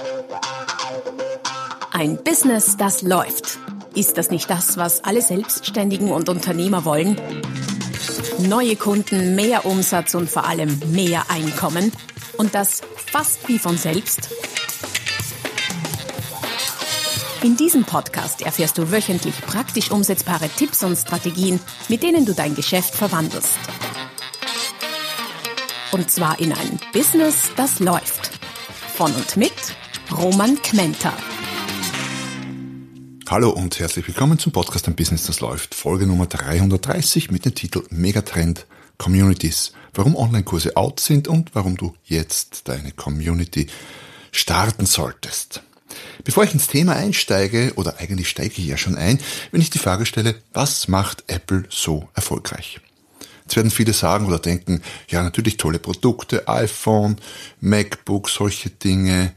Ein Business, das läuft. Ist das nicht das, was alle Selbstständigen und Unternehmer wollen? Neue Kunden, mehr Umsatz und vor allem mehr Einkommen. Und das fast wie von selbst? In diesem Podcast erfährst du wöchentlich praktisch umsetzbare Tipps und Strategien, mit denen du dein Geschäft verwandelst. Und zwar in ein Business, das läuft. Von und mit Roman Kmenter. Hallo und herzlich willkommen zum Podcast Ein Business, das läuft. Folge Nummer 330 mit dem Titel Megatrend Communities. Warum Online-Kurse out sind und warum du jetzt deine Community starten solltest. Bevor ich ins Thema einsteige, oder eigentlich steige ich ja schon ein, wenn ich die Frage stelle, was macht Apple so erfolgreich? Jetzt werden viele sagen oder denken, ja natürlich tolle Produkte, iPhone, MacBook, solche Dinge,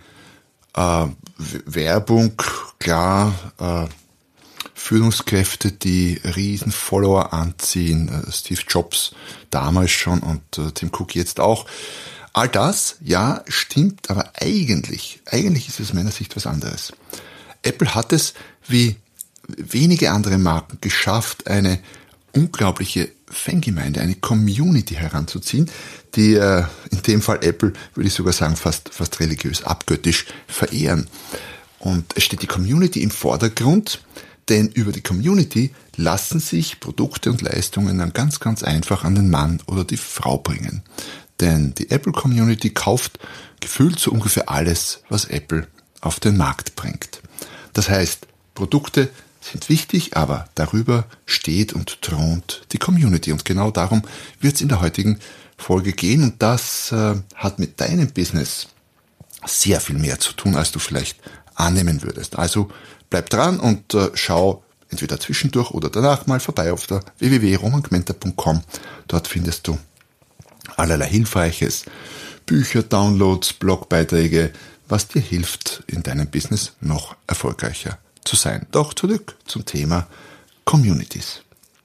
Werbung, klar, Führungskräfte, die riesen Follower anziehen, Steve Jobs damals schon und Tim Cook jetzt auch. All das, ja, stimmt, aber eigentlich ist es aus meiner Sicht was anderes. Apple hat es, wie wenige andere Marken, geschafft, eine unglaubliche Fangemeinde, eine Community heranzuziehen, die in dem Fall Apple, würde ich sogar sagen, fast religiös, abgöttisch verehren. Und es steht die Community im Vordergrund, denn über die Community lassen sich Produkte und Leistungen dann ganz, ganz einfach an den Mann oder die Frau bringen. Denn die Apple-Community kauft gefühlt so ungefähr alles, was Apple auf den Markt bringt. Das heißt, Produkte sind wichtig, aber darüber steht und thront die Community. Und genau darum wird es in der heutigen Folge gehen. Und das hat mit deinem Business sehr viel mehr zu tun, als du vielleicht annehmen würdest. Also bleib dran und schau entweder zwischendurch oder danach mal vorbei auf der www.romankmenter.com. Dort findest du allerlei Hilfreiches, Bücher, Downloads, Blogbeiträge, was dir hilft, in deinem Business noch erfolgreicher zu sein. Doch zurück zum Thema Communities.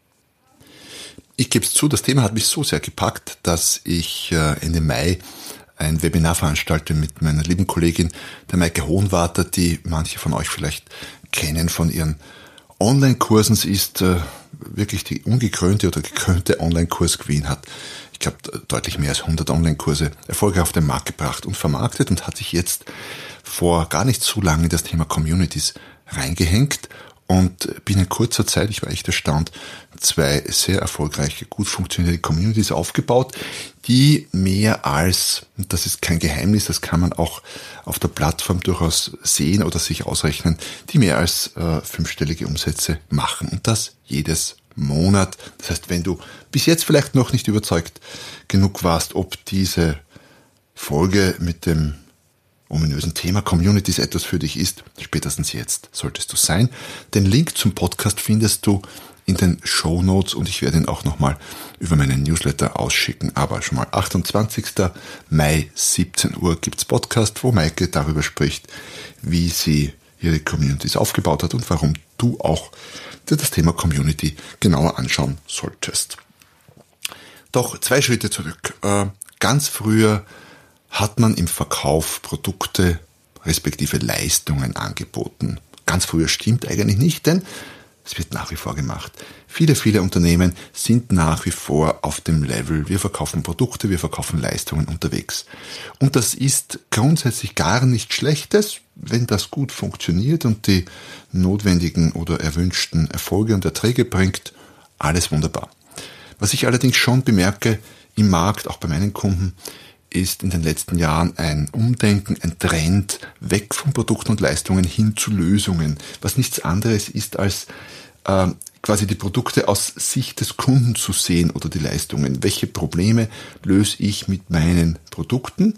Ich gebe es zu, das Thema hat mich so sehr gepackt, dass ich Ende Mai ein Webinar veranstalte mit meiner lieben Kollegin, der Maike Hohenwarter, die manche von euch vielleicht kennen von ihren Online-Kursen. Sie ist wirklich die ungekrönte oder gekrönte Online-Kurs-Queen, hat, ich glaube, deutlich mehr als 100 Online-Kurse erfolgreich auf den Markt gebracht und vermarktet und hat sich jetzt vor gar nicht so lange in das Thema Communities reingehängt und binnen kurzer Zeit, ich war echt erstaunt, 2 sehr erfolgreiche, gut funktionierende Communities aufgebaut, die mehr als, und das ist kein Geheimnis, das kann man auch auf der Plattform durchaus sehen oder sich ausrechnen, die mehr als 5-stellige Umsätze machen und das jedes Monat. Das heißt, wenn du bis jetzt vielleicht noch nicht überzeugt genug warst, ob diese Folge mit dem ominösen Thema Communities etwas für dich ist, spätestens jetzt solltest du sein. Den Link zum Podcast findest du in den Shownotes und ich werde ihn auch nochmal über meinen Newsletter ausschicken. Aber schon mal 28. Mai, 17 Uhr gibt's Podcast, wo Maike darüber spricht, wie sie ihre Communities aufgebaut hat und warum du auch dir das Thema Community genauer anschauen solltest. Doch 2 Schritte zurück. Ganz früher hat man im Verkauf Produkte respektive Leistungen angeboten. Ganz früher stimmt eigentlich nicht, denn es wird nach wie vor gemacht. Viele Unternehmen sind nach wie vor auf dem Level, wir verkaufen Produkte, wir verkaufen Leistungen unterwegs. Und das ist grundsätzlich gar nichts Schlechtes, wenn das gut funktioniert und die notwendigen oder erwünschten Erfolge und Erträge bringt, alles wunderbar. Was ich allerdings schon bemerke im Markt, auch bei meinen Kunden, ist in den letzten Jahren ein Umdenken, ein Trend weg von Produkten und Leistungen hin zu Lösungen, was nichts anderes ist als quasi die Produkte aus Sicht des Kunden zu sehen oder die Leistungen. Welche Probleme löse ich mit meinen Produkten?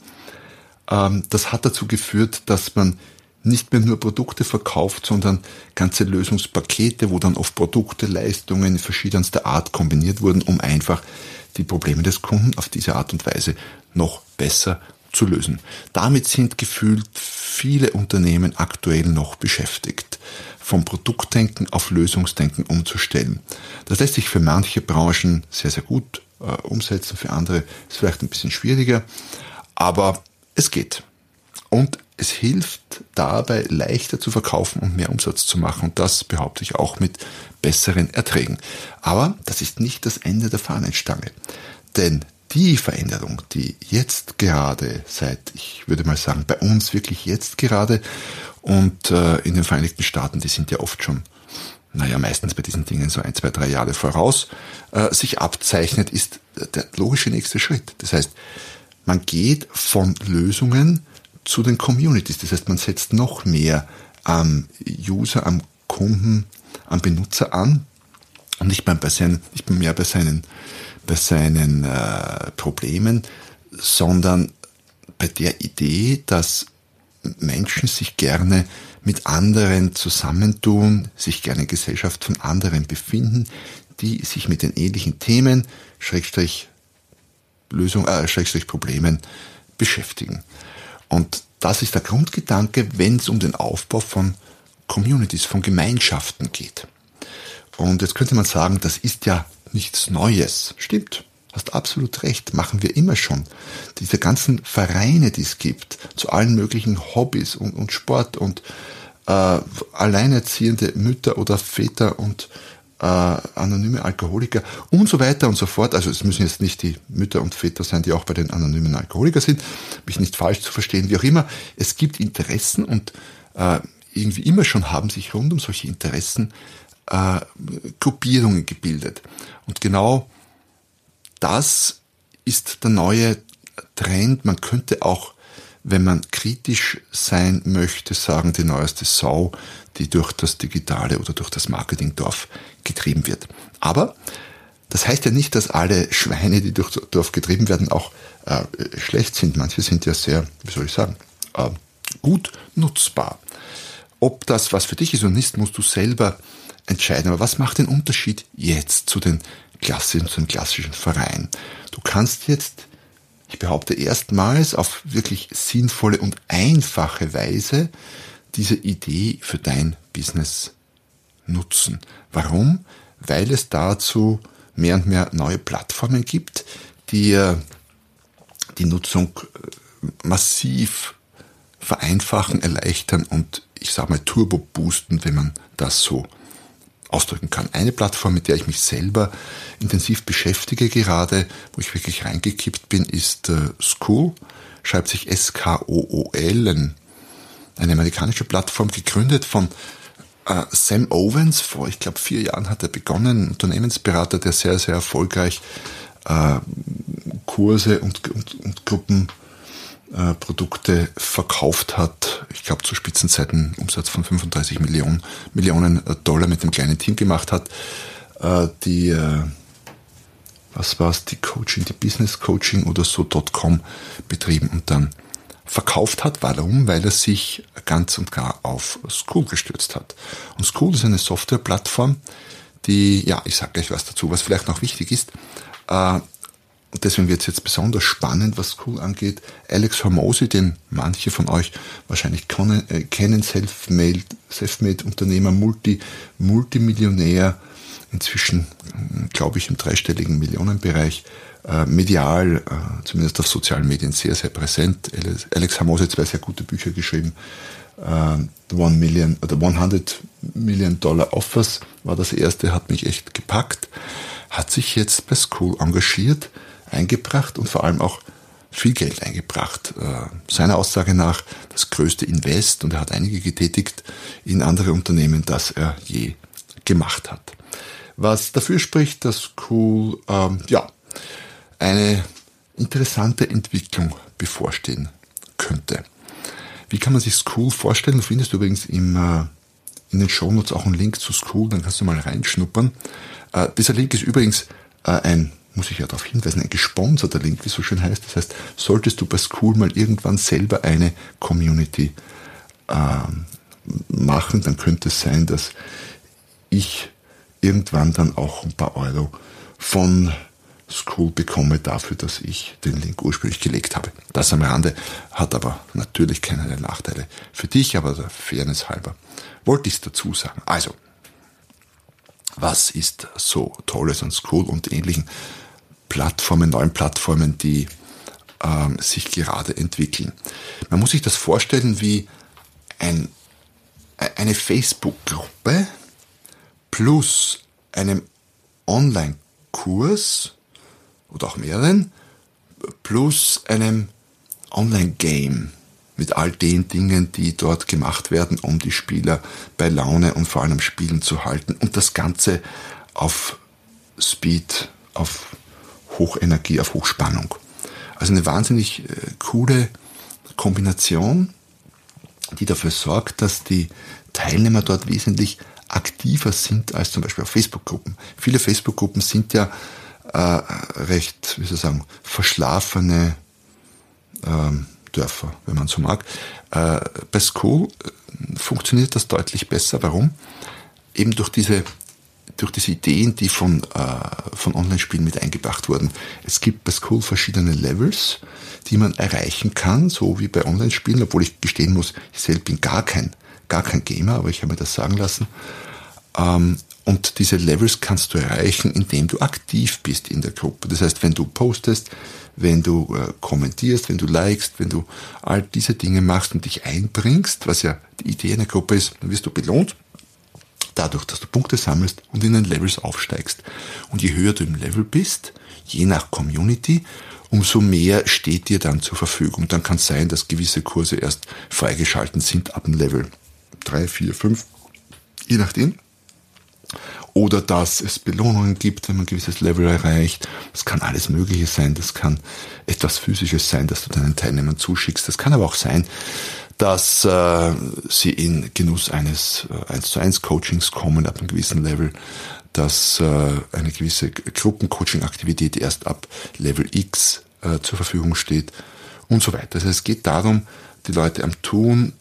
Das hat dazu geführt, dass man nicht mehr nur Produkte verkauft, sondern ganze Lösungspakete, wo dann oft Produkte, Leistungen verschiedenster Art kombiniert wurden, um einfach die Probleme des Kunden auf diese Art und Weise noch besser zu lösen. Damit sind gefühlt viele Unternehmen aktuell noch beschäftigt, vom Produktdenken auf Lösungsdenken umzustellen. Das lässt sich für manche Branchen sehr, sehr gut umsetzen, für andere ist es vielleicht ein bisschen schwieriger, aber es geht. Und es hilft dabei, leichter zu verkaufen und mehr Umsatz zu machen. Und das behaupte ich auch mit besseren Erträgen. Aber das ist nicht das Ende der Fahnenstange. Denn die Veränderung, die jetzt gerade ich würde mal sagen, bei uns wirklich jetzt gerade und in den Vereinigten Staaten, die sind ja oft schon, meistens bei diesen Dingen so 1, 2, 3 Jahre voraus, sich abzeichnet, ist der logische nächste Schritt. Das heißt, man geht von Lösungen zu den Communities. Das heißt, man setzt noch mehr am User, am Kunden, am Benutzer an und nicht mehr bei seinen Problemen, sondern bei der Idee, dass Menschen sich gerne mit anderen zusammentun, sich gerne in Gesellschaft von anderen befinden, die sich mit den ähnlichen Themen, Problemen beschäftigen. Und das ist der Grundgedanke, wenn es um den Aufbau von Communities, von Gemeinschaften geht. Und jetzt könnte man sagen, das ist ja nichts Neues. Stimmt, hast absolut recht, machen wir immer schon. Diese ganzen Vereine, die es gibt, zu allen möglichen Hobbys und Sport und alleinerziehende Mütter oder Väter und anonyme Alkoholiker und so weiter und so fort. Also es müssen jetzt nicht die Mütter und Väter sein, die auch bei den anonymen Alkoholikern sind, mich nicht falsch zu verstehen, wie auch immer. Es gibt Interessen und irgendwie immer schon haben sich rund um solche Interessen Gruppierungen gebildet. Und genau das ist der neue Trend. Man könnte auch, wenn man kritisch sein möchte, sagen, die neueste Sau, die durch das Digitale oder durch das Marketingdorf getrieben wird. Aber das heißt ja nicht, dass alle Schweine, die durch das Dorf getrieben werden, auch schlecht sind. Manche sind ja sehr, gut nutzbar. Ob das was für dich ist oder nicht, musst du selber entscheiden. Aber was macht den Unterschied jetzt zu dem klassischen Verein? Du kannst jetzt, ich behaupte erstmals, auf wirklich sinnvolle und einfache Weise diese Idee für dein Business nutzen. Warum? Weil es dazu mehr und mehr neue Plattformen gibt, die die Nutzung massiv vereinfachen, erleichtern und ich sage mal turbo boosten, wenn man das so ausdrücken kann. Eine Plattform, mit der ich mich selber intensiv beschäftige gerade, wo ich wirklich reingekippt bin, ist Skool. Schreibt sich SKOOL, eine amerikanische Plattform, gegründet von Sam Owens. Vor, ich glaube, 4 Jahren hat er begonnen, ein Unternehmensberater, der sehr, sehr erfolgreich Kurse und Gruppenprodukte verkauft hat. Ich glaube, zu Spitzenzeiten Umsatz von 35 Millionen Dollar mit einem kleinen Team gemacht hat. Die Business Coaching oder so.com betrieben und dann verkauft hat. Warum? Weil er sich ganz und gar auf Skool gestürzt hat. Und Skool ist eine Softwareplattform, die, ich sage gleich was dazu, was vielleicht noch wichtig ist. Deswegen wird es jetzt besonders spannend, was Skool angeht. Alex Hormozi, den manche von euch wahrscheinlich kennen, Selfmade-Unternehmer, Multimillionär, inzwischen, glaube ich, im 3-stelligen Millionenbereich, medial, zumindest auf sozialen Medien, sehr, sehr präsent. Alex Hormozi hat 2 sehr gute Bücher geschrieben. 100 Million Dollar Offers war das erste, hat mich echt gepackt. Hat sich jetzt bei Skool engagiert, eingebracht und vor allem auch viel Geld eingebracht. Seiner Aussage nach das größte Invest, und er hat einige getätigt in andere Unternehmen, das er je gemacht hat. Was dafür spricht, dass Skool eine interessante Entwicklung bevorstehen könnte. Wie kann man sich Skool vorstellen? Du findest übrigens in den Shownotes auch einen Link zu Skool, dann kannst du mal reinschnuppern. Dieser Link ist übrigens muss ich ja darauf hinweisen, ein gesponserter Link, wie es so schön heißt. Das heißt, solltest du bei Skool mal irgendwann selber eine Community machen, dann könnte es sein, dass ich irgendwann dann auch ein paar Euro von Skool bekomme dafür, dass ich den Link ursprünglich gelegt habe. Das am Rande hat aber natürlich keine Nachteile für dich, aber der Fairness halber wollte ich es dazu sagen. Also, was ist so Tolles an Skool und ähnlichen neuen Plattformen, die sich gerade entwickeln. Man muss sich das vorstellen wie eine Facebook-Gruppe plus einem Online-Kurs oder auch mehreren plus einem Online-Game mit all den Dingen, die dort gemacht werden, um die Spieler bei Laune und vor allem Spielen zu halten und das Ganze auf Speed, auf Hochenergie, auf Hochspannung. Also eine wahnsinnig coole Kombination, die dafür sorgt, dass die Teilnehmer dort wesentlich aktiver sind als zum Beispiel auf Facebook-Gruppen. Viele Facebook-Gruppen sind ja recht, verschlafene Dörfer, wenn man so mag. Bei Skool funktioniert das deutlich besser. Warum? Eben durch diese Ideen, die von Online-Spielen mit eingebracht wurden. Es gibt bei Skool verschiedene Levels, die man erreichen kann, so wie bei Online-Spielen, obwohl ich gestehen muss, ich selbst bin gar kein Gamer, aber ich habe mir das sagen lassen. Und diese Levels kannst du erreichen, indem du aktiv bist in der Gruppe. Das heißt, wenn du postest, wenn du kommentierst, wenn du likest, wenn du all diese Dinge machst und dich einbringst, was ja die Idee einer Gruppe ist, dann wirst du belohnt, dadurch, dass du Punkte sammelst und in den Levels aufsteigst. Und je höher du im Level bist, je nach Community, umso mehr steht dir dann zur Verfügung. Dann kann es sein, dass gewisse Kurse erst freigeschalten sind ab dem Level 3, 4, 5, je nachdem. Oder dass es Belohnungen gibt, wenn man ein gewisses Level erreicht. Das kann alles Mögliche sein. Das kann etwas Physisches sein, das du deinen Teilnehmern zuschickst. Das kann aber auch sein, dass sie in Genuss eines 1:1 Coachings kommen ab einem gewissen Level, dass eine gewisse Gruppencoaching-Aktivität erst ab Level X zur Verfügung steht und so weiter. Also es geht darum, die Leute am Tun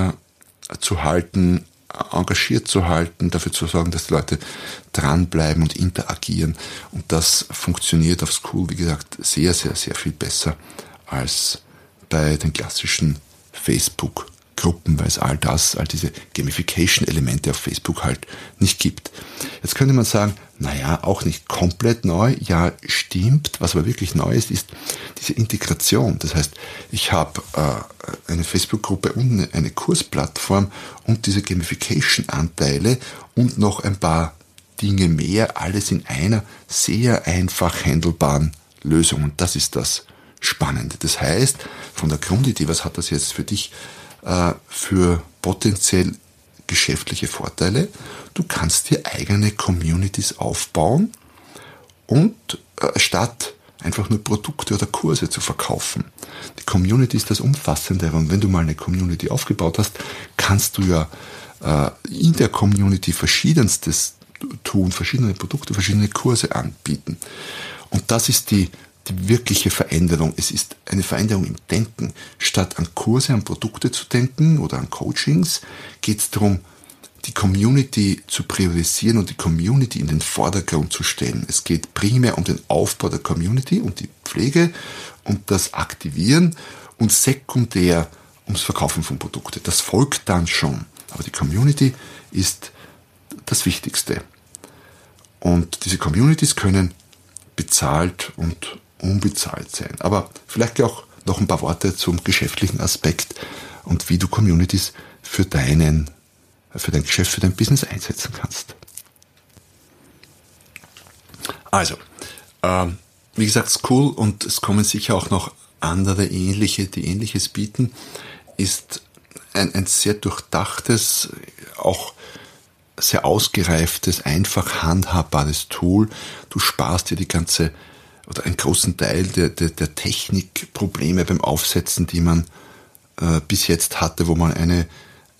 zu halten, engagiert zu halten, dafür zu sorgen, dass die Leute dranbleiben und interagieren. Und das funktioniert auf Skool, wie gesagt, sehr, sehr, sehr viel besser als bei den klassischen Facebook-Gruppen, weil es all diese Gamification-Elemente auf Facebook halt nicht gibt. Jetzt könnte man sagen, naja, auch nicht komplett neu. Ja, stimmt. Was aber wirklich neu ist diese Integration. Das heißt, ich habe eine Facebook-Gruppe und eine Kursplattform und diese Gamification-Anteile und noch ein paar Dinge mehr, alles in einer sehr einfach handelbaren Lösung. Und das ist das Spannende. Das heißt, von der Grundidee, was hat das jetzt für dich für potenziell geschäftliche Vorteile? Du kannst dir eigene Communities aufbauen und statt einfach nur Produkte oder Kurse zu verkaufen. Die Community ist das Umfassendere und wenn du mal eine Community aufgebaut hast, kannst du ja in der Community Verschiedenstes tun, verschiedene Produkte, verschiedene Kurse anbieten. Und das ist die wirkliche Veränderung. Es ist eine Veränderung im Denken. Statt an Kurse, an Produkte zu denken oder an Coachings, geht es darum, die Community zu priorisieren und die Community in den Vordergrund zu stellen. Es geht primär um den Aufbau der Community und die Pflege und das Aktivieren und sekundär ums Verkaufen von Produkten. Das folgt dann schon. Aber die Community ist das Wichtigste. Und diese Communities können bezahlt und unbezahlt sein. Aber vielleicht auch noch ein paar Worte zum geschäftlichen Aspekt und wie du Communities für dein Geschäft, für dein Business einsetzen kannst. Also, wie gesagt, Skool, und es kommen sicher auch noch andere ähnliche, die Ähnliches bieten, ist ein sehr durchdachtes, auch sehr ausgereiftes, einfach handhabbares Tool. Du sparst dir die ganze oder einen großen Teil der Technikprobleme beim Aufsetzen, die man bis jetzt hatte, wo man eine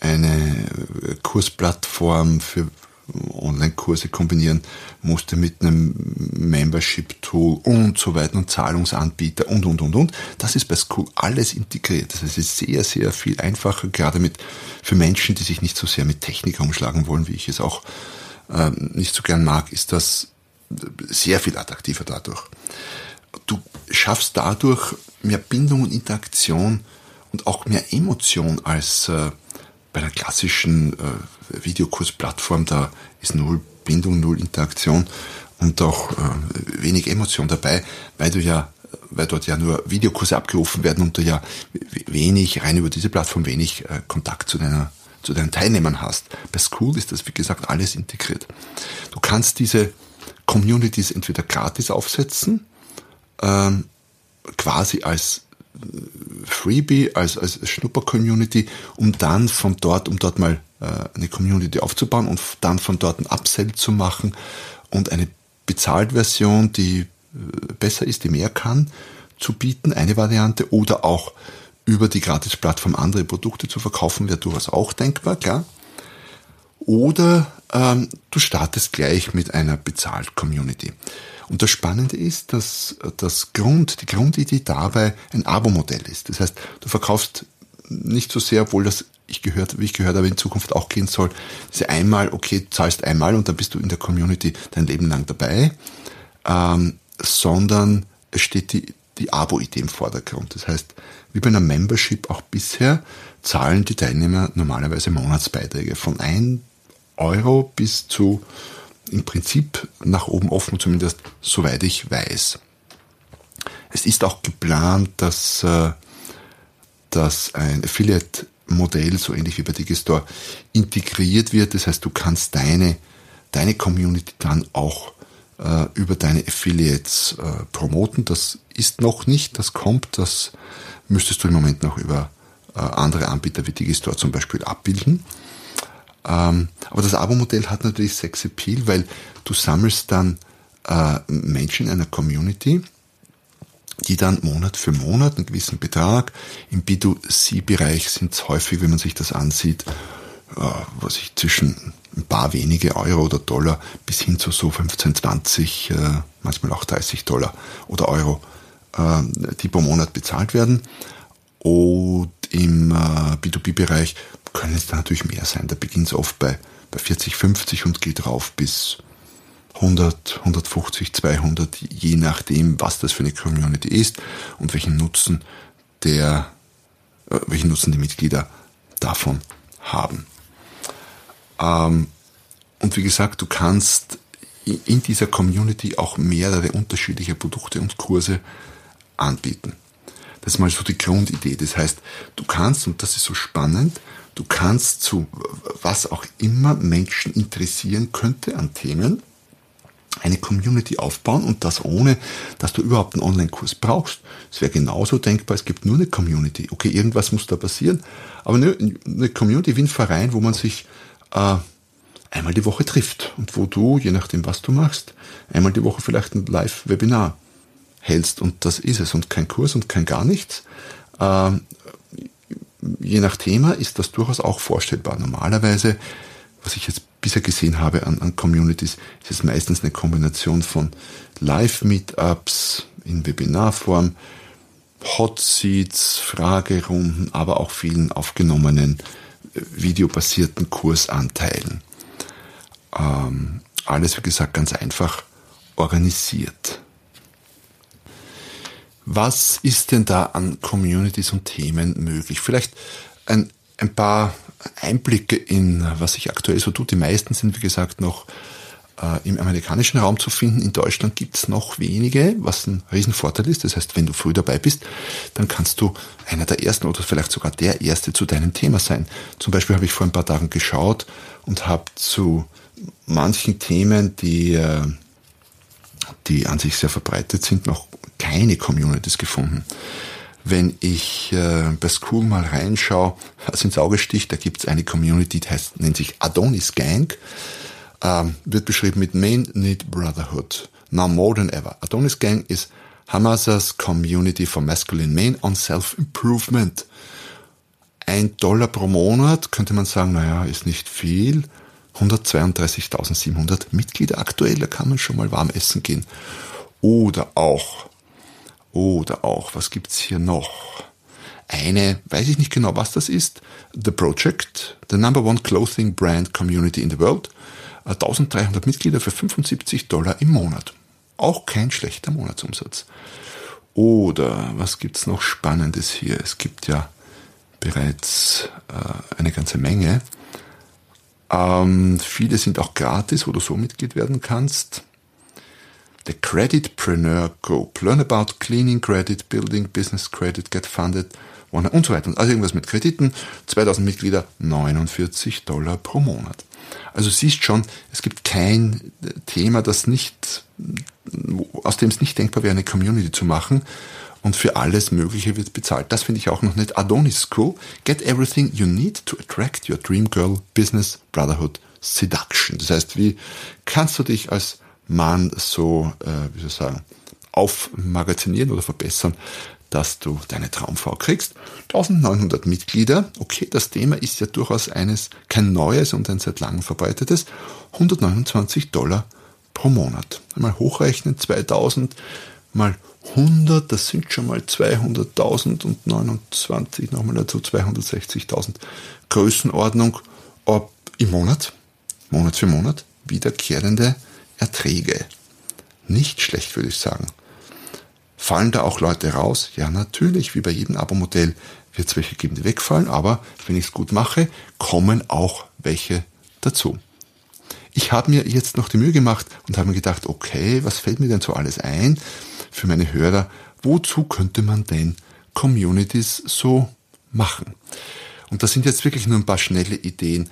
Kursplattform für Online-Kurse kombinieren musste mit einem Membership-Tool und so weiter und Zahlungsanbieter und. Das ist bei Skool alles integriert. Das heißt, es ist sehr, sehr viel einfacher, gerade für Menschen, die sich nicht so sehr mit Technik umschlagen wollen, wie ich es auch nicht so gern mag, ist das sehr viel attraktiver dadurch. Du schaffst dadurch mehr Bindung und Interaktion und auch mehr Emotion als bei einer klassischen Videokursplattform. Da ist null Bindung, null Interaktion und auch wenig Emotion dabei, weil du ja weil dort ja nur Videokurse abgerufen werden und du ja rein über diese Plattform wenig Kontakt zu deinen Teilnehmern hast. Bei Skool ist das, wie gesagt, alles integriert. Du kannst diese Communities entweder gratis aufsetzen, quasi als Freebie, als Schnupper-Community, um dort mal eine Community aufzubauen und dann von dort ein Upsell zu machen und eine Bezahltversion, die besser ist, die mehr kann, zu bieten, eine Variante, oder auch über die Gratis-Plattform andere Produkte zu verkaufen, wäre durchaus auch denkbar, klar. Oder du startest gleich mit einer Bezahlt-Community. Und das Spannende ist, dass die Grundidee dabei ein Abo-Modell ist. Das heißt, du verkaufst nicht so sehr, obwohl das, wie ich gehört habe, in Zukunft auch gehen soll, diese einmal, okay, zahlst einmal und dann bist du in der Community dein Leben lang dabei, sondern es steht die Abo-Idee im Vordergrund. Das heißt, wie bei einer Membership auch bisher, zahlen die Teilnehmer normalerweise Monatsbeiträge von 1 Euro bis zu im Prinzip nach oben offen, zumindest soweit ich weiß. Es ist auch geplant, dass ein Affiliate-Modell, so ähnlich wie bei Digistore, integriert wird. Das heißt, du kannst deine Community dann auch über deine Affiliates promoten. Das ist noch nicht, das kommt, das müsstest du im Moment noch über andere Anbieter wie Digistore zum Beispiel abbilden. Aber das Abo-Modell hat natürlich Sex Appeal, weil du sammelst dann Menschen in einer Community, die dann Monat für Monat einen gewissen Betrag, im B2C-Bereich sind es häufig, wenn man sich das ansieht, zwischen ein paar wenige Euro oder Dollar bis hin zu so 15, 20, manchmal auch $30 oder Euro, die pro Monat bezahlt werden. Und im B2B-Bereich können es dann natürlich mehr sein. Da beginnt es oft bei 40, 50 und geht rauf bis 100, 150, 200, je nachdem, was das für eine Community ist und welchen Nutzen die Mitglieder davon haben. Und wie gesagt, du kannst in dieser Community auch mehrere unterschiedliche Produkte und Kurse anbieten. Das ist mal so die Grundidee. Das heißt, du kannst, und das ist so spannend, du kannst zu was auch immer Menschen interessieren könnte an Themen, eine Community aufbauen, und das ohne, dass du überhaupt einen Online-Kurs brauchst. Es wäre genauso denkbar, es gibt nur eine Community. Okay, irgendwas muss da passieren, aber eine Community wie ein Verein, wo man sich einmal die Woche trifft und wo du, je nachdem was du machst, einmal die Woche vielleicht ein Live-Webinar hältst, und das ist es, und kein Kurs und kein gar nichts. Je nach Thema ist das durchaus auch vorstellbar. Normalerweise, was ich jetzt bisher gesehen habe an Communities, ist es meistens eine Kombination von Live-Meetups in Webinarform, Hot Seats, Fragerunden, aber auch vielen aufgenommenen videobasierten Kursanteilen. Alles, wie gesagt, ganz einfach organisiert. Was ist denn da an Communities und Themen möglich? Vielleicht ein paar Einblicke in, was sich aktuell so tut. Die meisten sind, wie gesagt, noch im amerikanischen Raum zu finden. In Deutschland gibt es noch wenige, was ein Riesenvorteil ist. Das heißt, wenn du früh dabei bist, dann kannst du einer der Ersten oder vielleicht sogar der Erste zu deinem Thema sein. Zum Beispiel habe ich vor ein paar Tagen geschaut und habe zu manchen Themen, die an sich sehr verbreitet sind, noch keine Communities gefunden. Wenn ich bei Skool mal reinschaue, was ins Auge sticht, da gibt es eine Community, die nennt sich Adonis Gang, wird beschrieben mit Men Need Brotherhood, now more than ever. Adonis Gang is Hamas's Community for Masculine Men on Self-Improvement. $1 pro Monat, könnte man sagen, naja, ist nicht viel. 132.700 Mitglieder aktuell, da kann man schon mal warm essen gehen. Oder auch, was gibt's hier noch? Eine, weiß ich nicht genau, was das ist, The Project, the number one clothing brand community in the world, 1300 Mitglieder für $75 im Monat. Auch kein schlechter Monatsumsatz. Oder, was gibt's noch Spannendes hier? Es gibt ja bereits eine ganze Menge. Viele sind auch gratis, wo du so Mitglied werden kannst. The Creditpreneur Group. Learn about cleaning credit, building business credit, get funded und so weiter. Also irgendwas mit Krediten. 2000 Mitglieder, $49 pro Monat. Also siehst schon, es gibt kein Thema, aus dem es nicht denkbar wäre, eine Community zu machen. Und für alles Mögliche wird bezahlt. Das finde ich auch noch nicht. Adonis School. Get everything you need to attract your dream girl, business, brotherhood, seduction. Das heißt, wie kannst du dich als Mann so, aufmagazinieren oder verbessern, dass du deine Traumfrau kriegst. 1900 Mitglieder. Okay, das Thema ist ja durchaus kein neues und ein seit langem verbreitetes. $129 pro Monat. Einmal hochrechnen, 2000 mal 100, das sind schon mal 200.000 und 29 nochmal dazu 260.000 Größenordnung im Monat für Monat, wiederkehrende Erträge. Nicht schlecht, würde ich sagen. Fallen da auch Leute raus? Ja, natürlich, wie bei jedem Abo-Modell wird es welche geben, die wegfallen, aber wenn ich es gut mache, kommen auch welche dazu. Ich habe mir jetzt noch die Mühe gemacht und habe mir gedacht, okay, was fällt mir denn so alles ein für meine Hörer? Wozu könnte man denn Communities so machen? Und das sind jetzt wirklich nur ein paar schnelle Ideen,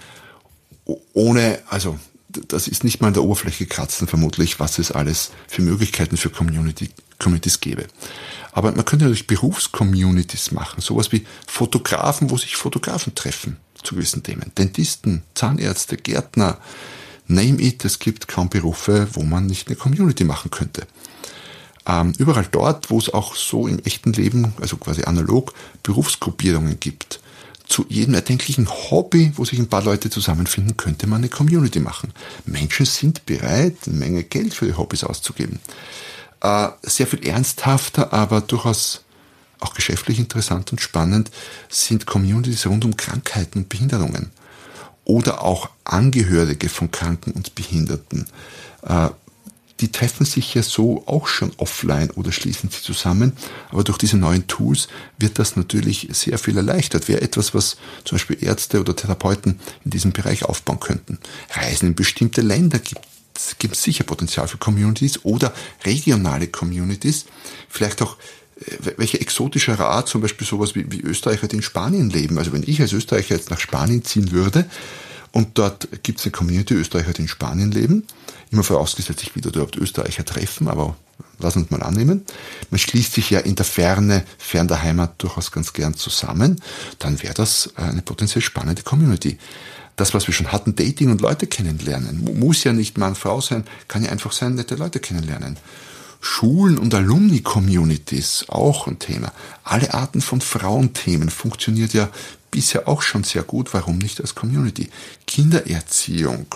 das ist nicht mal an der Oberfläche kratzen vermutlich, was es alles für Möglichkeiten für Communities gäbe. Aber man könnte natürlich Berufscommunities machen, sowas wie Fotografen, wo sich Fotografen treffen zu gewissen Themen. Dentisten, Zahnärzte, Gärtner, name it, es gibt kaum Berufe, wo man nicht eine Community machen könnte. Überall dort, wo es auch so im echten Leben, also quasi analog, Berufsgruppierungen gibt, zu jedem erdenklichen Hobby, wo sich ein paar Leute zusammenfinden, könnte man eine Community machen. Menschen sind bereit, eine Menge Geld für die Hobbys auszugeben. Sehr viel ernsthafter, aber durchaus auch geschäftlich interessant und spannend sind Communities rund um Krankheiten und Behinderungen. Oder auch Angehörige von Kranken und Behinderten. Die treffen sich ja so auch schon offline oder schließen sie zusammen. Aber durch diese neuen Tools wird das natürlich sehr viel erleichtert. Wäre etwas, was zum Beispiel Ärzte oder Therapeuten in diesem Bereich aufbauen könnten. Reisen in bestimmte Länder gibt sicher Potenzial für Communities oder regionale Communities. Vielleicht auch welche exotischer Art, zum Beispiel sowas wie Österreicher, die in Spanien leben. Also wenn ich als Österreicher jetzt nach Spanien ziehen würde, und dort gibt es eine Community Österreicher, die in Spanien leben. Immer vorausgesetzt, ich will dort überhaupt Österreicher treffen, aber lass uns mal annehmen. Man schließt sich ja in der Ferne, fern der Heimat durchaus ganz gern zusammen. Dann wäre das eine potenziell spannende Community. Das, was wir schon hatten, Dating und Leute kennenlernen. Muss ja nicht Mann, Frau sein, kann ja einfach sein, nette Leute kennenlernen. Schulen und Alumni-Communities, auch ein Thema. Alle Arten von Frauenthemen funktioniert ja bisher auch schon sehr gut. Warum nicht als Community? Kindererziehung.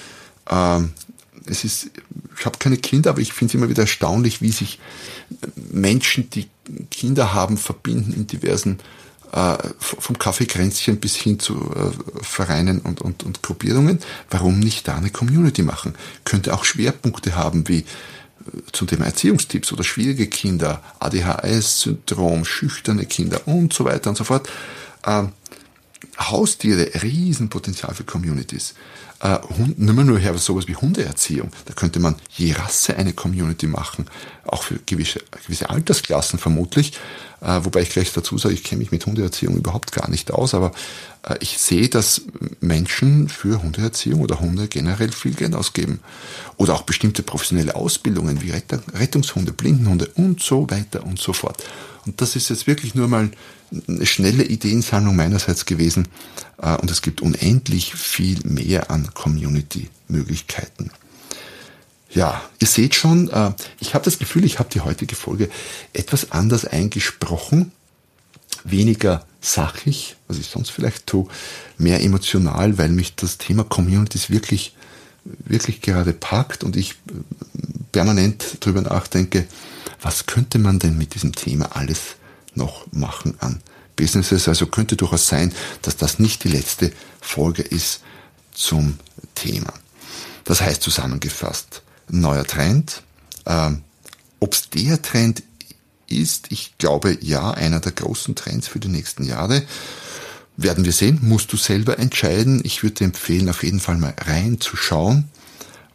Ich habe keine Kinder, aber ich finde es immer wieder erstaunlich, wie sich Menschen, die Kinder haben, verbinden in diversen, vom Kaffeekränzchen bis hin zu Vereinen und Gruppierungen. Warum nicht da eine Community machen? Könnte auch Schwerpunkte haben wie zum Thema Erziehungstipps oder schwierige Kinder, ADHS-Syndrom, schüchterne Kinder und so weiter und so fort. Haustiere, Riesenpotenzial für Communities. Nimm mal nur her sowas wie Hundeerziehung. Da könnte man je Rasse eine Community machen, auch für gewisse Altersklassen vermutlich. Wobei ich gleich dazu sage, ich kenne mich mit Hundeerziehung überhaupt gar nicht aus, aber ich sehe, dass Menschen für Hundeerziehung oder Hunde generell viel Geld ausgeben. Oder auch bestimmte professionelle Ausbildungen wie Rettungshunde, Blindenhunde und so weiter und so fort. Und das ist jetzt wirklich nur mal eine schnelle Ideensammlung meinerseits gewesen. Und es gibt unendlich viel mehr an Community-Möglichkeiten. Ja, ihr seht schon, ich habe das Gefühl, ich habe die heutige Folge etwas anders eingesprochen, weniger sachlich, was ich sonst vielleicht tue, mehr emotional, weil mich das Thema Communities wirklich gerade packt und ich permanent darüber nachdenke, was könnte man denn mit diesem Thema alles noch machen an Businesses. Also könnte durchaus sein, dass das nicht die letzte Folge ist zum Thema. Das heißt zusammengefasst, neuer Trend. Ob es der Trend ist, ich glaube ja, einer der großen Trends für die nächsten Jahre. Werden wir sehen, musst du selber entscheiden. Ich würde dir empfehlen, auf jeden Fall mal reinzuschauen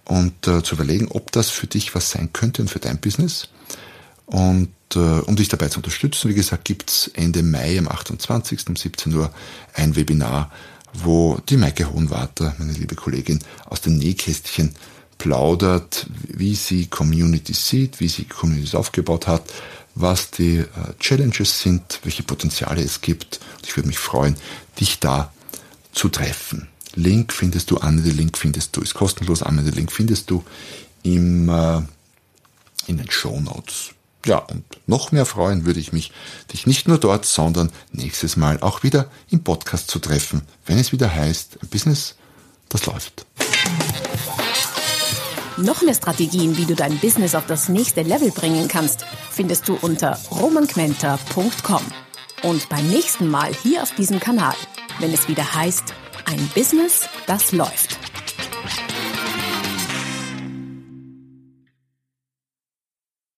und zu überlegen, ob das für dich was sein könnte und für dein Business. Und um dich dabei zu unterstützen, wie gesagt, gibt's Ende Mai am 28. um 17 Uhr ein Webinar, wo die Maike Hohenwarter, meine liebe Kollegin, aus dem Nähkästchen plaudert, wie sie Communities sieht, wie sie Communities aufgebaut hat, was die Challenges sind, welche Potenziale es gibt. Und ich würde mich freuen, dich da zu treffen. Link findest du, Anmeldung findest du, ist kostenlos, Anmeldung findest du in den Shownotes. Ja, und noch mehr freuen würde ich mich, dich nicht nur dort, sondern nächstes Mal auch wieder im Podcast zu treffen, wenn es wieder heißt, ein Business, das läuft. Noch mehr Strategien, wie du dein Business auf das nächste Level bringen kannst, findest du unter romanquenter.com. Und beim nächsten Mal hier auf diesem Kanal, wenn es wieder heißt, ein Business, das läuft.